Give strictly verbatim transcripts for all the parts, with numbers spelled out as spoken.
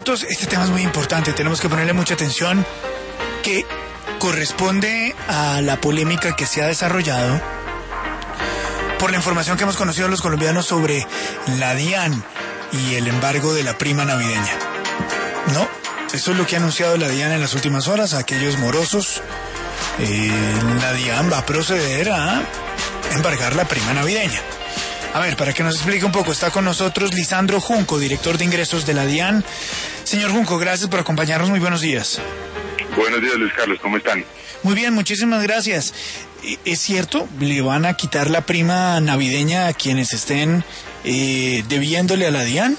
Entonces, este tema es muy importante, tenemos que ponerle mucha atención, que corresponde a la polémica que se ha desarrollado por la información que hemos conocido los colombianos sobre la DIAN y el embargo de la prima navideña. No, eso es lo que ha anunciado la DIAN en las últimas horas a aquellos morosos. Eh, la DIAN va a proceder a embargar la prima navideña. A ver, para que nos explique un poco, está con nosotros Lisandro Junco, director de ingresos de la DIAN. Señor Junco, gracias por acompañarnos, muy buenos días. Buenos días, Luis Carlos, ¿cómo están? Muy bien, muchísimas gracias. ¿Es cierto? ¿Le van a quitar la prima navideña a quienes estén eh, debiéndole a la DIAN?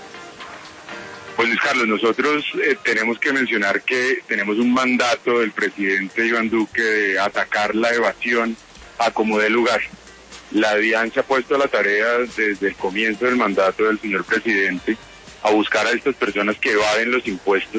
Pues Luis Carlos, nosotros eh, tenemos que mencionar que tenemos un mandato del presidente Iván Duque de atacar la evasión a como dé lugar. La DIAN se ha puesto a la tarea desde el comienzo del mandato del señor presidente a buscar a estas personas que evaden los impuestos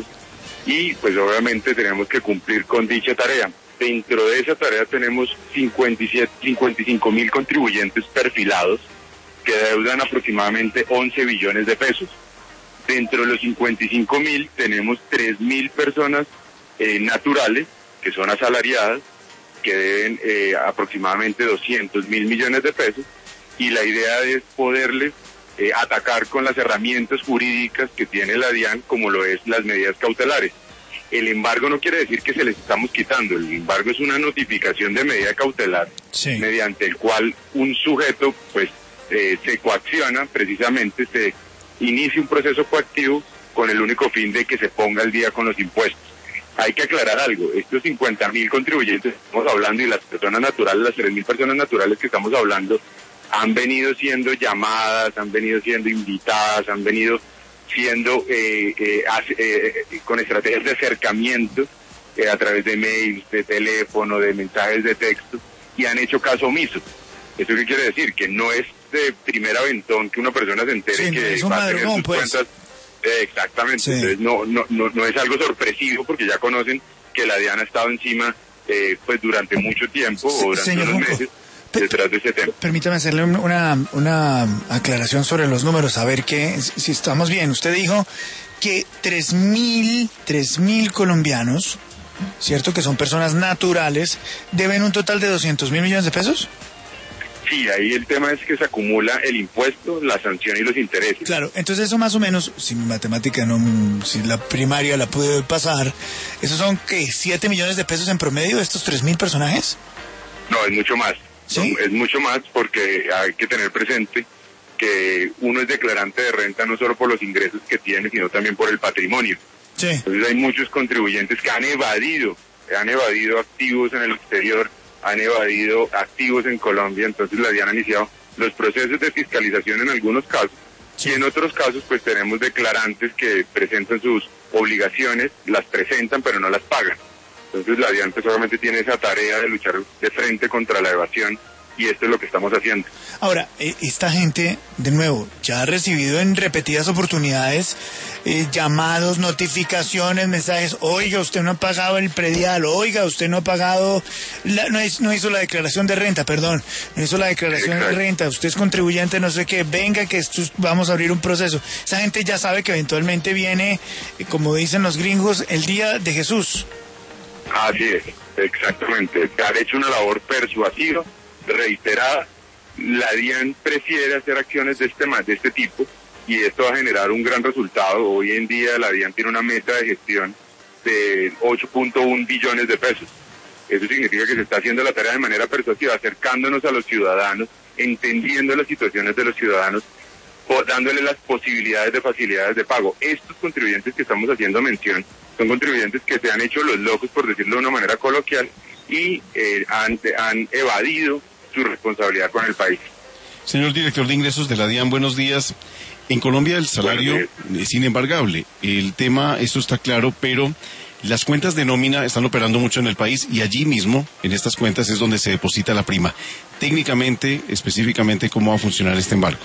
y pues obviamente tenemos que cumplir con dicha tarea. Dentro de esa tarea tenemos cincuenta y siete, cincuenta y cinco mil contribuyentes perfilados que deudan aproximadamente once billones de pesos. Dentro de los cincuenta y cinco mil tenemos tres mil personas eh, naturales que son asalariadas que deben eh, aproximadamente doscientos mil millones de pesos y la idea es poderles eh, atacar con las herramientas jurídicas que tiene la DIAN como lo es las medidas cautelares. El embargo no quiere decir que se les estamos quitando, el embargo es una notificación de medida cautelar sí. mediante el cual un sujeto pues eh, se coacciona, precisamente se inicia un proceso coactivo con el único fin de que se ponga al día con los impuestos. Hay que aclarar algo, estos cincuenta mil contribuyentes que estamos hablando y las personas naturales, las tres mil personas naturales que estamos hablando, han venido siendo llamadas, han venido siendo invitadas, han venido siendo eh, eh, eh, con estrategias de acercamiento eh, a través de mails, de teléfono, de mensajes de texto, y han hecho caso omiso. ¿Eso qué quiere decir? Que no es de primer aventón que una persona se entere sí, que va a tener sus pues. cuentas. Eh, exactamente, sí. Entonces no, no, no, no es algo sorpresivo porque ya conocen que la DIAN ha estado encima eh, pues durante mucho tiempo sí, o durante unos Junco. meses detrás de ese tema. Permítame hacerle una, una aclaración sobre los números, a ver que si estamos bien. Usted dijo que tres mil, tres mil colombianos, ¿cierto? Que son personas naturales, deben un total de doscientos mil millones de pesos. Sí, ahí el tema es que se acumula el impuesto, la sanción y los intereses. Claro, entonces eso más o menos, si mi matemática no, si la primaria la pude pasar, ¿esos son qué, siete millones de pesos en promedio de estos tres mil personajes? No, es mucho más. ¿Sí? Es mucho más porque hay que tener presente que uno es declarante de renta no solo por los ingresos que tiene, sino también por el patrimonio. Sí. Entonces hay muchos contribuyentes que han evadido, han evadido activos en el exterior, han evadido activos en Colombia, entonces la DIAN ha iniciado los procesos de fiscalización en algunos casos, sí. Y en otros casos pues tenemos declarantes que presentan sus obligaciones, las presentan pero no las pagan. Entonces la DIAN pues obviamente tiene esa tarea de luchar de frente contra la evasión y esto es lo que estamos haciendo. Ahora, eh, esta gente, de nuevo, ya ha recibido en repetidas oportunidades eh, llamados, notificaciones, mensajes, oiga, usted no ha pagado el predial, oiga, usted no ha pagado, la, no, es, no hizo la declaración de renta, perdón, no hizo la declaración Exacto. de renta, usted es contribuyente, no sé qué, venga que esto, vamos a abrir un proceso. Esa gente ya sabe que eventualmente viene, eh, como dicen los gringos, el día de Jesús. Así es, exactamente, han hecho una labor persuasiva, reiterada. La DIAN prefiere hacer acciones de este, de este tipo y esto va a generar un gran resultado. Hoy en día la DIAN tiene una meta de gestión de ocho punto uno billones de pesos. Eso significa que se está haciendo la tarea de manera persuasiva, acercándonos a los ciudadanos, entendiendo las situaciones de los ciudadanos, dándole las posibilidades de facilidades de pago. Estos contribuyentes que estamos haciendo mención son contribuyentes que se han hecho los locos, por decirlo de una manera coloquial, y eh, han, han evadido su responsabilidad con el país. Señor director de ingresos de la DIAN, buenos días. En Colombia el salario es inembargable. El tema, esto está claro, pero las cuentas de nómina están operando mucho en el país y allí mismo, en estas cuentas, es donde se deposita la prima. Técnicamente, específicamente, ¿cómo va a funcionar este embargo?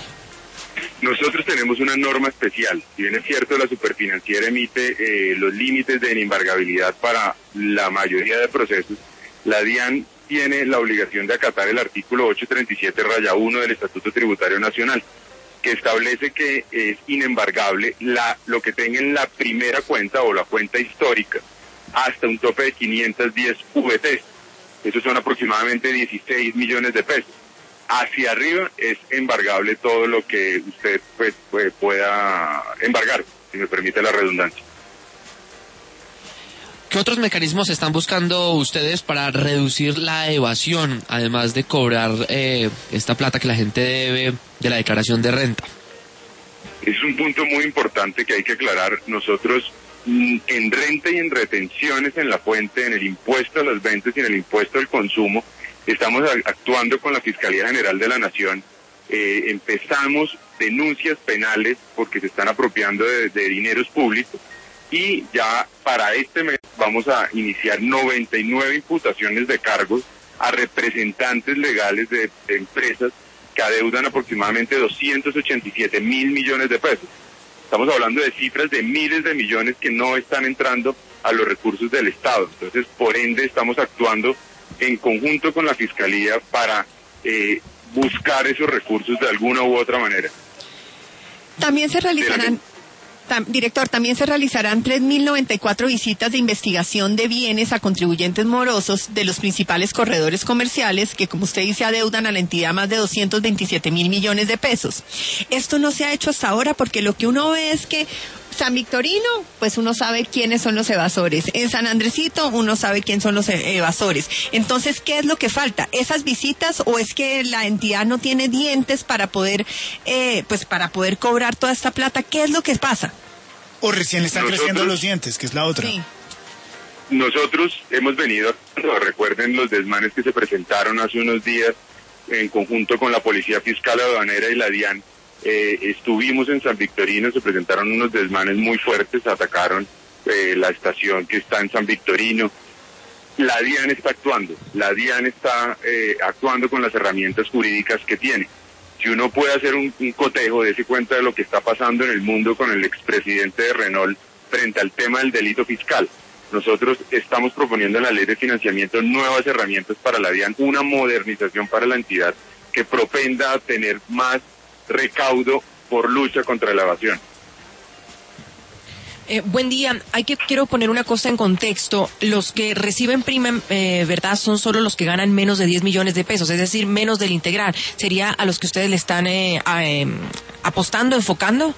Nosotros tenemos una norma especial. Si bien es cierto, la Superfinanciera emite eh, los límites de inembargabilidad para la mayoría de procesos, la DIAN tiene la obligación de acatar el artículo ochocientos treinta y siete raya uno del Estatuto Tributario Nacional. que establece que es inembargable la, lo que tenga en la primera cuenta o la cuenta histórica hasta un tope de quinientos diez V T. Esos son aproximadamente dieciséis millones de pesos. Hacia arriba es embargable todo lo que usted pues, pues, pueda embargar, si me permite la redundancia. ¿Qué otros mecanismos están buscando ustedes para reducir la evasión, además de cobrar eh, esta plata que la gente debe de la declaración de renta? Es un punto muy importante que hay que aclarar. Nosotros en renta y en retenciones en la fuente, en el impuesto a las ventas y en el impuesto al consumo, estamos actuando con la Fiscalía General de la Nación. Eh, empezamos denuncias penales porque se están apropiando de, de dineros públicos y ya para este mes vamos a iniciar noventa y nueve imputaciones de cargos a representantes legales de, de empresas que adeudan aproximadamente doscientos ochenta y siete mil millones de pesos. Estamos hablando de cifras de miles de millones que no están entrando a los recursos del Estado. Entonces, por ende, estamos actuando en conjunto con la Fiscalía para eh, buscar esos recursos de alguna u otra manera. También se realizarán... Tam, director, también se realizarán tres mil noventa y cuatro visitas de investigación de bienes a contribuyentes morosos de los principales corredores comerciales que, como usted dice, adeudan a la entidad más de doscientos veintisiete mil millones de pesos. Esto no se ha hecho hasta ahora porque lo que uno ve es que San Victorino, pues uno sabe quiénes son los evasores. En San Andresito, uno sabe quiénes son los evasores. Entonces, ¿qué es lo que falta? ¿Esas visitas o es que la entidad no tiene dientes para poder, eh, pues para poder cobrar toda esta plata? ¿Qué es lo que pasa? O recién le están Nosotros, creciendo los dientes, que es la otra. Sí. Nosotros hemos venido, recuerden los desmanes que se presentaron hace unos días en conjunto con la Policía Fiscal Aduanera y la DIAN. Eh, estuvimos en San Victorino, se presentaron unos desmanes muy fuertes, atacaron eh, la estación que está en San Victorino. La DIAN está actuando, la DIAN está eh, actuando con las herramientas jurídicas que tiene. Si uno puede hacer un, un cotejo, dése cuenta de lo que está pasando en el mundo con el expresidente de Renault frente al tema del delito fiscal. Nosotros estamos proponiendo en la ley de financiamiento nuevas herramientas para la DIAN, una modernización para la entidad que propenda a tener más recaudo por lucha contra la evasión. Eh, buen día. Hay que quiero poner una cosa en contexto. Los que reciben prima, eh, verdad, son solo los que ganan menos de diez millones de pesos, es decir, menos del integral. ¿Sería a los que ustedes le están eh, a, eh, apostando, enfocando?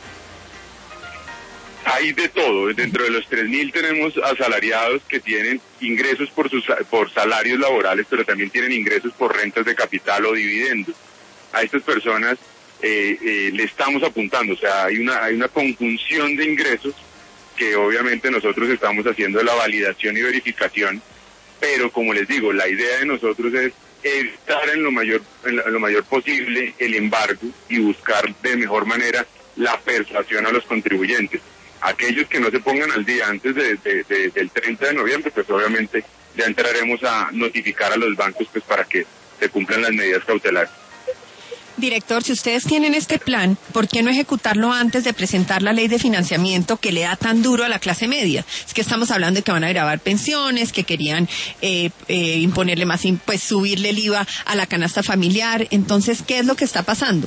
Hay de todo. Dentro de los tres mil tenemos asalariados que tienen ingresos por sus por salarios laborales, pero también tienen ingresos por rentas de capital o dividendos. A estas personas eh, eh, le estamos apuntando, o sea, hay una hay una conjunción de ingresos que obviamente nosotros estamos haciendo la validación y verificación, pero como les digo, la idea de nosotros es evitar en lo mayor en lo mayor posible el embargo y buscar de mejor manera la persuasión a los contribuyentes. Aquellos que no se pongan al día antes de, de, de, del treinta de noviembre, pues obviamente ya entraremos a notificar a los bancos pues para que se cumplan las medidas cautelares. Director, si ustedes tienen este plan, ¿por qué no ejecutarlo antes de presentar la ley de financiamiento que le da tan duro a la clase media? Es que estamos hablando de que van a grabar pensiones, que querían eh, eh, imponerle más, pues subirle el I V A a la canasta familiar. Entonces, ¿qué es lo que está pasando?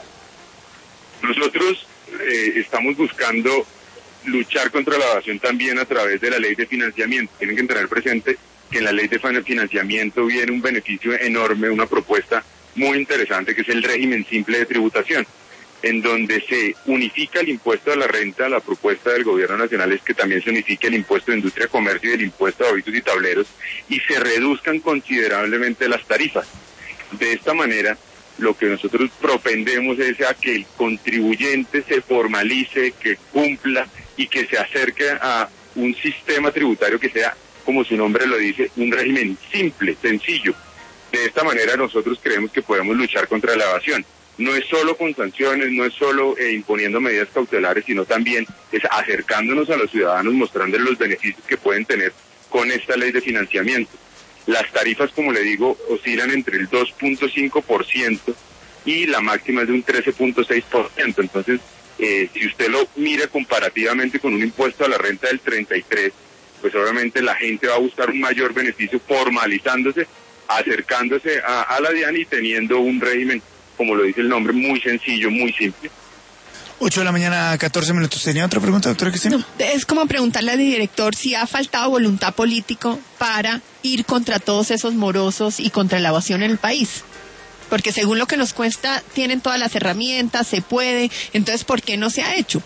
Nosotros eh, estamos buscando luchar contra la evasión también a través de la ley de financiamiento. Tienen que tener presente que en la ley de financiamiento viene un beneficio enorme, una propuesta muy interesante que es el régimen simple de tributación, en donde se unifica el impuesto a la renta. La propuesta del gobierno nacional es que también se unifique el impuesto de industria, comercio y el impuesto de hábitos y tableros y se reduzcan considerablemente las tarifas. De esta manera, lo que nosotros propendemos es a que el contribuyente se formalice, que cumpla y que se acerque a un sistema tributario que sea, como su nombre lo dice, un régimen simple, sencillo. De esta manera nosotros creemos que podemos luchar contra la evasión. No es solo con sanciones, no es solo eh, imponiendo medidas cautelares, sino también es acercándonos a los ciudadanos, mostrándoles los beneficios que pueden tener con esta ley de financiamiento. Las tarifas, como le digo, oscilan entre el dos punto cinco por ciento y la máxima es de un trece punto seis por ciento. Entonces, eh, si usted lo mira comparativamente con un impuesto a la renta del treinta y tres por ciento, pues obviamente la gente va a buscar un mayor beneficio formalizándose, acercándose a, a la DIAN y teniendo un régimen como lo dice el nombre, muy sencillo, muy simple. ocho de la mañana, catorce minutos. ¿Tenía otra pregunta, doctora Cristina? No, es como preguntarle al director si ha faltado voluntad político para ir contra todos esos morosos y contra la evasión en el país. Porque según lo que nos cuesta, tienen todas las herramientas, se puede. Entonces, ¿por qué no se ha hecho?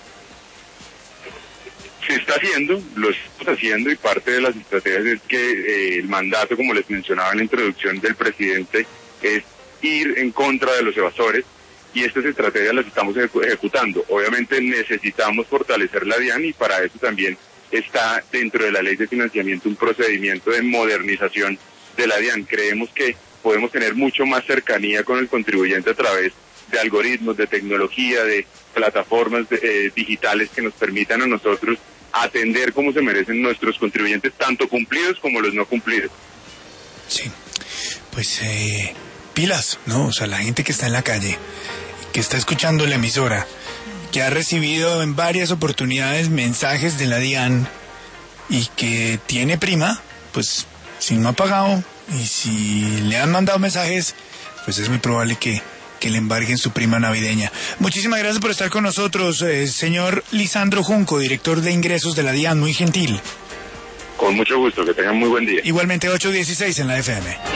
Se está haciendo, lo estamos haciendo, y parte de las estrategias es que eh, el mandato, como les mencionaba en la introducción del presidente, es ir en contra de los evasores, y estas estrategias las estamos ejecutando. Obviamente necesitamos fortalecer la DIAN, y para eso también está dentro de la ley de financiamiento un procedimiento de modernización de la DIAN. Creemos que podemos tener mucho más cercanía con el contribuyente a través de algoritmos, de tecnología, de plataformas de, eh, digitales que nos permitan a nosotros atender como se merecen nuestros contribuyentes, tanto cumplidos como los no cumplidos. Sí, pues eh, pilas, ¿no? O sea, la gente que está en la calle, que está escuchando la emisora, que ha recibido en varias oportunidades mensajes de la DIAN y que tiene prima, pues si no ha pagado y si le han mandado mensajes, pues es muy probable que, que le embarguen su prima navideña. Muchísimas gracias por estar con nosotros, eh, señor Lisandro Junco, director de ingresos de la DIAN, muy gentil. Con mucho gusto, que tengan muy buen día. Igualmente, ocho dieciséis en la F M.